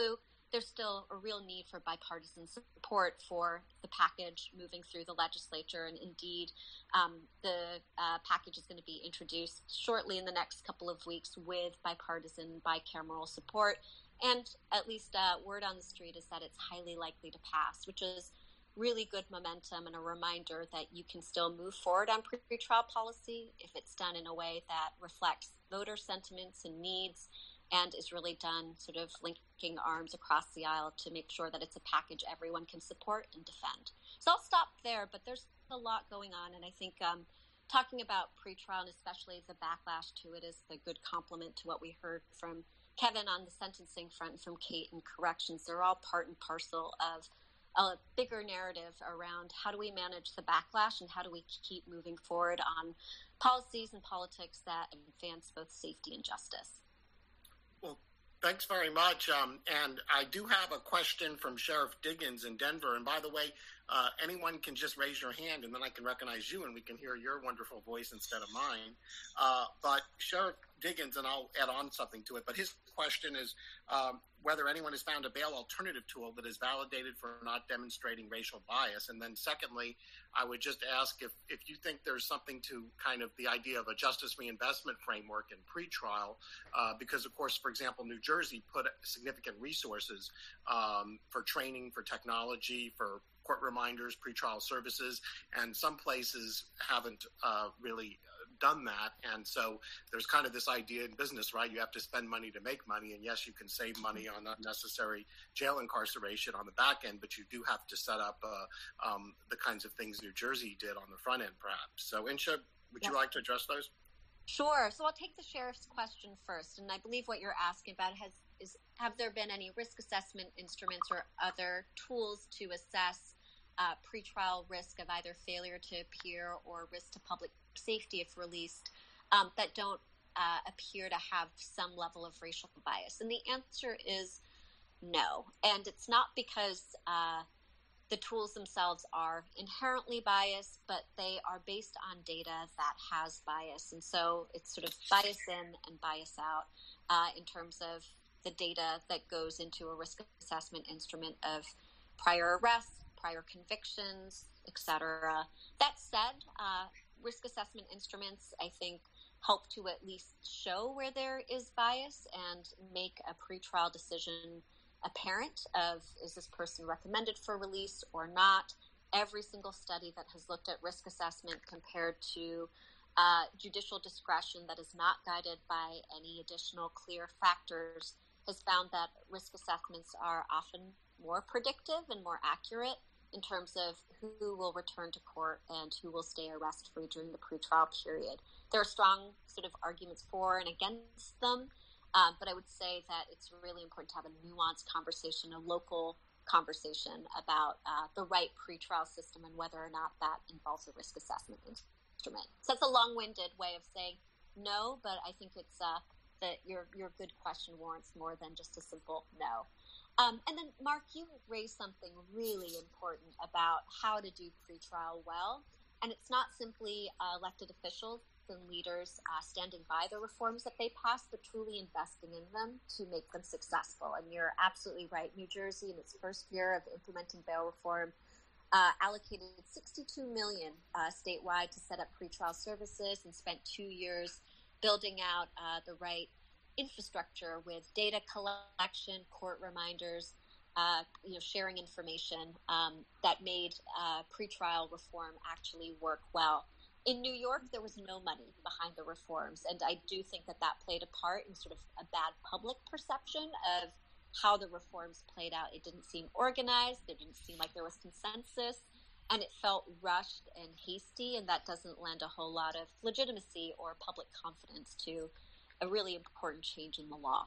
there's still a real need for bipartisan support for the package moving through the legislature. And indeed, um, the uh, package is going to be introduced shortly in the next couple of weeks with bipartisan, bicameral support. And at least uh, word on the street is that it's highly likely to pass, which is really good momentum and a reminder that you can still move forward on pretrial policy if it's done in a way that reflects voter sentiments and needs, and is really done sort of linking arms across the aisle to make sure that it's a package everyone can support and defend. So I'll stop there, but there's a lot going on, and I think um, talking about pretrial and especially the backlash to it is a good complement to what we heard from Kevin on the sentencing front and from Kate in corrections. They're all part and parcel of a bigger narrative around how do we manage the backlash and how do we keep moving forward on policies and politics that advance both safety and justice. Well, thanks very much. Um, and I do have a question from Sheriff Diggins in Denver. And by the way, uh, anyone can just raise your hand and then I can recognize you and we can hear your wonderful voice instead of mine. Uh, but Sheriff Diggins, and I'll add on something to it, but his question is um, whether anyone has found a bail alternative tool that is validated for not demonstrating racial bias. And then secondly, I would just ask if, if you think there's something to kind of the idea of a justice reinvestment framework in pretrial, uh, because of course, for example, New Jersey put significant resources um, for training, for technology, for court reminders, pretrial services, and some places haven't uh, really done that. And so there's kind of this idea in business, right? You have to spend money to make money. And yes, you can save money on unnecessary jail incarceration on the back end, but you do have to set up uh, um, the kinds of things New Jersey did on the front end, perhaps. So Insha, would you like to address those? Sure. So I'll take the sheriff's question first. And I believe what you're asking about has is have there been any risk assessment instruments or other tools to assess uh, pretrial risk of either failure to appear or risk to public safety if released um, that don't uh, appear to have some level of racial bias? And the answer is no. And it's not because uh, the tools themselves are inherently biased, but they are based on data that has bias. And so it's sort of bias in and bias out uh, in terms of the data that goes into a risk assessment instrument of prior arrests, prior convictions, et cetera. That said, uh, risk assessment instruments, I think, help to at least show where there is bias and make a pretrial decision apparent of, is this person recommended for release or not? Every single study that has looked at risk assessment compared to uh, judicial discretion that is not guided by any additional clear factors has found that risk assessments are often more predictive and more accurate in terms of who will return to court and who will stay arrest-free during the pretrial period. There are strong sort of arguments for and against them, um, but I would say that it's really important to have a nuanced conversation, a local conversation about uh, the right pretrial system and whether or not that involves a risk assessment instrument. So that's a long-winded way of saying no, but I think it's uh, that your your good question warrants more than just a simple no. Um, and then, Mark, you raised something really important about how to do pretrial well. And it's not simply uh, elected officials and leaders uh, standing by the reforms that they pass, but truly investing in them to make them successful. And you're absolutely right. New Jersey, in its first year of implementing bail reform, uh, allocated sixty-two million dollars uh, statewide to set up pretrial services and spent two years building out uh, the right infrastructure with data collection, court reminders, uh, you know, sharing information um, that made uh, pretrial reform actually work well. In New York, there was no money behind the reforms, and I do think that that played a part in sort of a bad public perception of how the reforms played out. It didn't seem organized, there didn't seem like there was consensus, and it felt rushed and hasty, and that doesn't lend a whole lot of legitimacy or public confidence to a really important change in the law.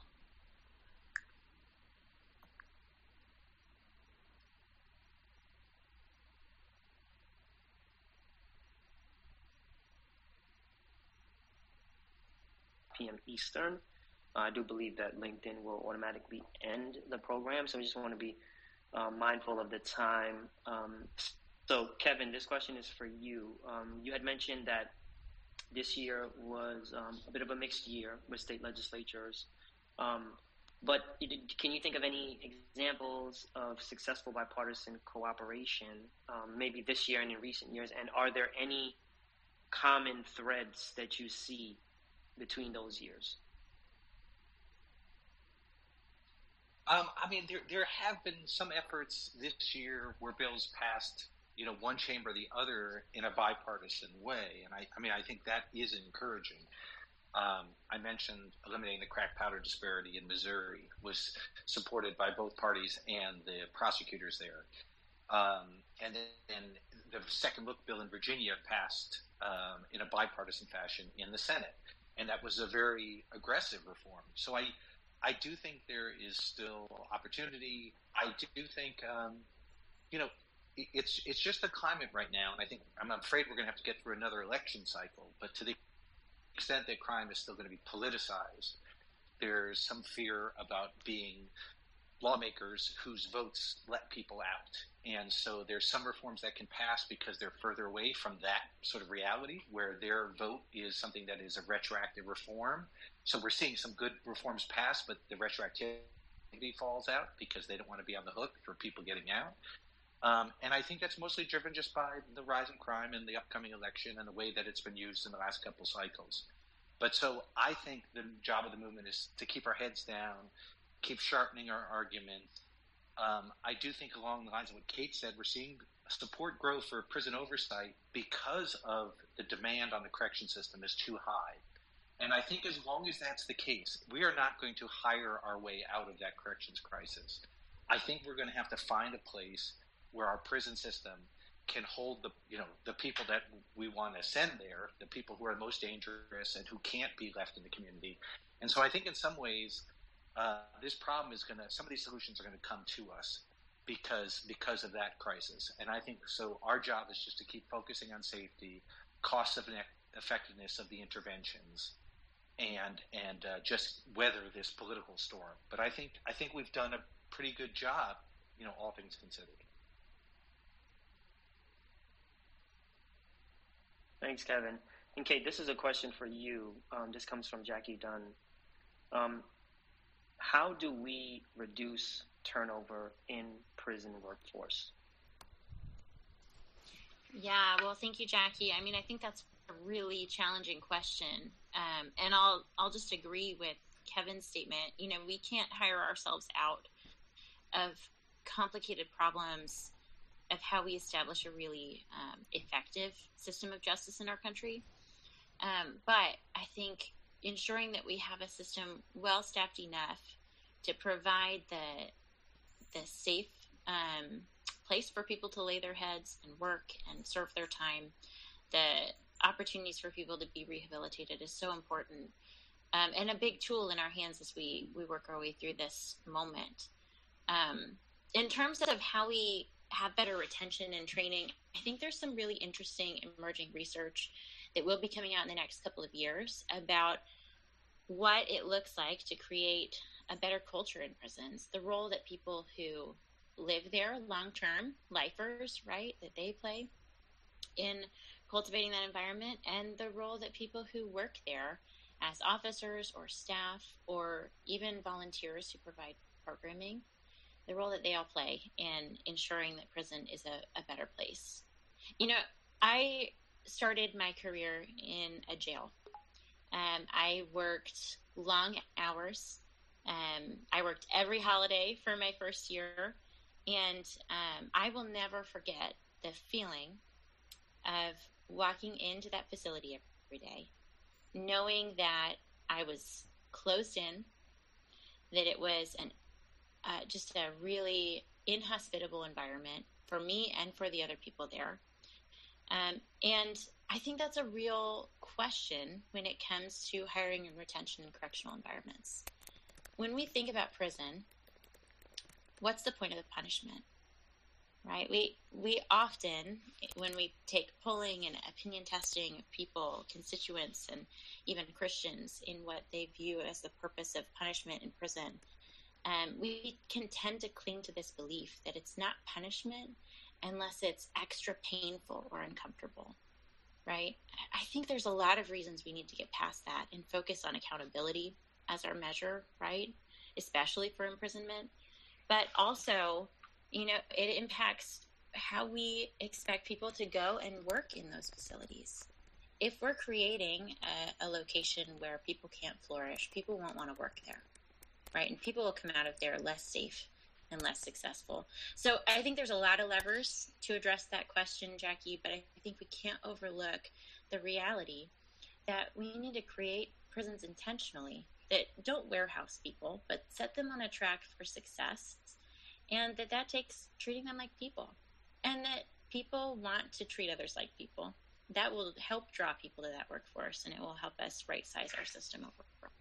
p m Eastern. Uh, I do believe that LinkedIn will automatically end the program, so I just want to be uh, mindful of the time. Um, so, Kevin, this question is for you. Um, you had mentioned that this year was um, a bit of a mixed year with state legislatures. Um, But can you think of any examples of successful bipartisan cooperation, um, maybe this year and in recent years? And are there any common threads that you see between those years? Um, I mean, there there have been some efforts this year where bills passed, you know, one chamber or the other in a bipartisan way, and I, I mean, I think that is encouraging. Um, I mentioned eliminating the crack powder disparity in Missouri was supported by both parties and the prosecutors there. Um, and then the second look bill in Virginia passed um, in a bipartisan fashion in the Senate. And that was a very aggressive reform. So I, I do think there is still opportunity. I do think, um, you know, it, it's it's just the climate right now. And I think I'm afraid we're going to have to get through another election cycle. But to the extent that crime is still going to be politicized, there's some fear about being lawmakers whose votes let people out. And so there's some reforms that can pass because they're further away from that sort of reality where their vote is something that is a retroactive reform. So we're seeing some good reforms pass, but the retroactivity falls out because they don't want to be on the hook for people getting out. Um, and I think that's mostly driven just by the rise in crime in the upcoming election and the way that it's been used in the last couple cycles. But so I think the job of the movement is to keep our heads down, keep sharpening our argument. Um, I do think along the lines of what Kate said, we're seeing support grow for prison oversight because of the demand on the correction system is too high. And I think as long as that's the case, we are not going to hire our way out of that corrections crisis. I think we're going to have to find a place where our prison system can hold the, you know, the people that we want to send there, the people who are most dangerous and who can't be left in the community. And so I think in some ways, uh, this problem is going to, some of these solutions are going to come to us because, because of that crisis. And I think, so our job is just to keep focusing on safety, cost of effectiveness of the interventions, and, and uh, just weather this political storm. But I think, I think we've done a pretty good job, you know, all things considered. Thanks, Kevin. And Kate, this is a question for you. Um, this comes from Jackie Dunn. Um, how do we reduce turnover in prison workforce? Yeah, well, thank you, Jackie. I mean, I think that's a really challenging question. Um, and I'll I'll just agree with Kevin's statement. You know, we can't hire ourselves out of complicated problems of how we establish a really um, effective system of justice in our country. Um, but I think ensuring that we have a system well staffed enough to provide the the safe um, place for people to lay their heads and work and serve their time, the opportunities for people to be rehabilitated is so important, um, and a big tool in our hands as we, we work our way through this moment. Um, in terms of how we have better retention and training, I think there's some really interesting emerging research that will be coming out in the next couple of years about what it looks like to create a better culture in prisons, the role that people who live there long-term, lifers, right, that they play in cultivating that environment, and the role that people who work there as officers or staff or even volunteers who provide programming, the role that they all play in ensuring that prison is a, a better place. You know, I started my career in a jail. Um, I worked long hours. Um, I worked every holiday for my first year. And um, I will never forget the feeling of walking into that facility every day, knowing that I was closed in, that it was an Uh, just a really inhospitable environment for me and for the other people there. Um, and I think that's a real question when it comes to hiring and retention in correctional environments. When we think about prison, what's the point of the punishment, right? We, we often, when we take polling and opinion testing of people, constituents, and even Christians in what they view as the purpose of punishment in prison, Um, we can tend to cling to this belief that it's not punishment unless it's extra painful or uncomfortable, right? I think there's a lot of reasons we need to get past that and focus on accountability as our measure, right? especially for imprisonment. But also, you know, it impacts how we expect people to go and work in those facilities. If we're creating a, a location where people can't flourish, people won't want to work there, right? And people will come out of there less safe and less successful. So I think there's a lot of levers to address that question, Jackie, but I think we can't overlook the reality that we need to create prisons intentionally that don't warehouse people, but set them on a track for success, and that that takes treating them like people, and that people want to treat others like people. That will help draw people to that workforce, and it will help us right-size our system overall.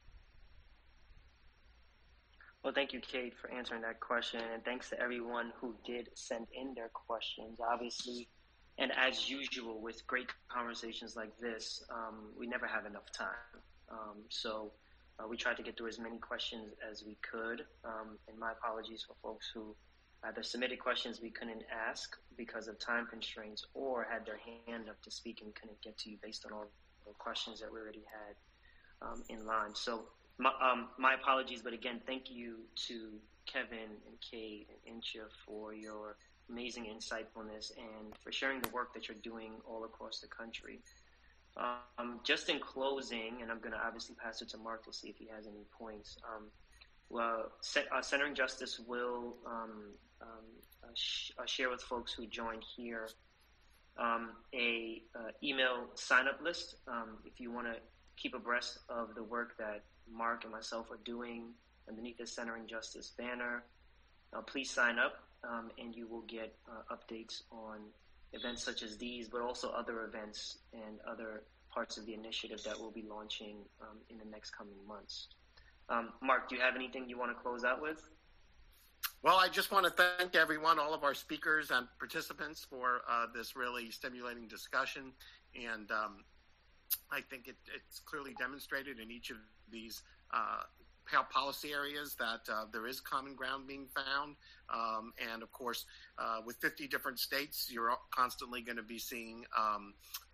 Well, thank you, Kate, for answering that question, and thanks to everyone who did send in their questions. Obviously, and as usual with great conversations like this, um, we never have enough time. Um, so uh, we tried to get through as many questions as we could, um, and my apologies for folks who either submitted questions we couldn't ask because of time constraints or had their hand up to speak and couldn't get to you based on all the questions that we already had um, in line. So my, um, my apologies, but again, thank you to Kevin and Kate and Incha for your amazing insightfulness and for sharing the work that you're doing all across the country. Um, just in closing, and I'm going to obviously pass it to Mark to see if he has any points. Um, well, uh, Centering Justice will um, um, uh, sh- uh, share with folks who joined here um, a uh, email sign-up list. Um, if you want to keep abreast of the work that Mark and myself are doing underneath the Centering Justice banner, uh, please sign up. Um, and you will get uh, updates on events such as these, but also other events and other parts of the initiative that we'll be launching um, in the next coming months. Um, Mark, do you have anything you want to close out with? Well, I just want to thank everyone, all of our speakers and participants for uh, this really stimulating discussion. And um, I think it, it's clearly demonstrated in each of these uh, policy areas that uh, there is common ground being found. Um, and of course, uh, with fifty different states, you're constantly going to be seeing um,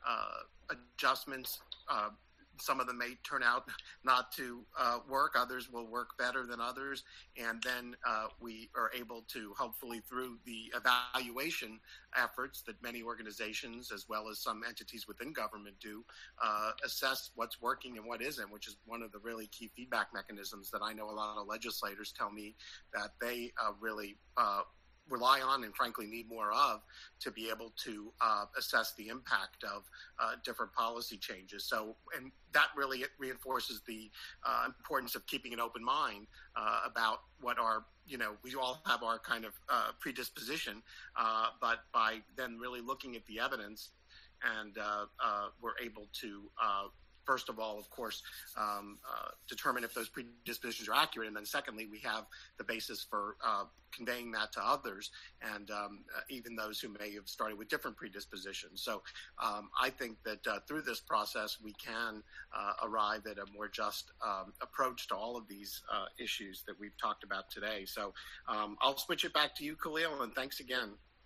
uh, adjustments. Uh, some of them may turn out not to uh, work. Others will work better than others. And then uh, we are able to, hopefully through the evaluation efforts that many organizations, as well as some entities within government do, uh, assess what's working and what isn't, which is one of the really key feedback mechanisms that I know a lot of legislators tell me that they uh, really uh, rely on and frankly need more of to be able to uh, assess the impact of uh, different policy changes. So, and that really reinforces the uh, importance of keeping an open mind uh, about what our, you know, we all have our kind of uh, predisposition, uh, but by then really looking at the evidence and uh, uh, we're able to uh, first of all, of course, um, uh, determine if those predispositions are accurate. And then secondly, we have the basis for uh, conveying that to others and um, uh, even those who may have started with different predispositions. So um, I think that uh, through this process, we can uh, arrive at a more just um, approach to all of these uh, issues that we've talked about today. So um, I'll switch it back to you, Khalil, and thanks again.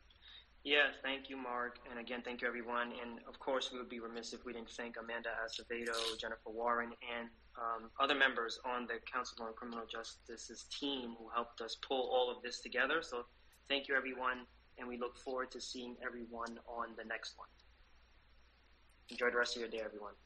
Yeah, thank you, Mark. And again, thank you, everyone. And of course, we would be remiss if we didn't thank Amanda Acevedo, Jennifer Warren, and um, other members on the Council on Criminal Justice's team who helped us pull all of this together. So thank you, everyone. And we look forward to seeing everyone on the next one. Enjoy the rest of your day, everyone.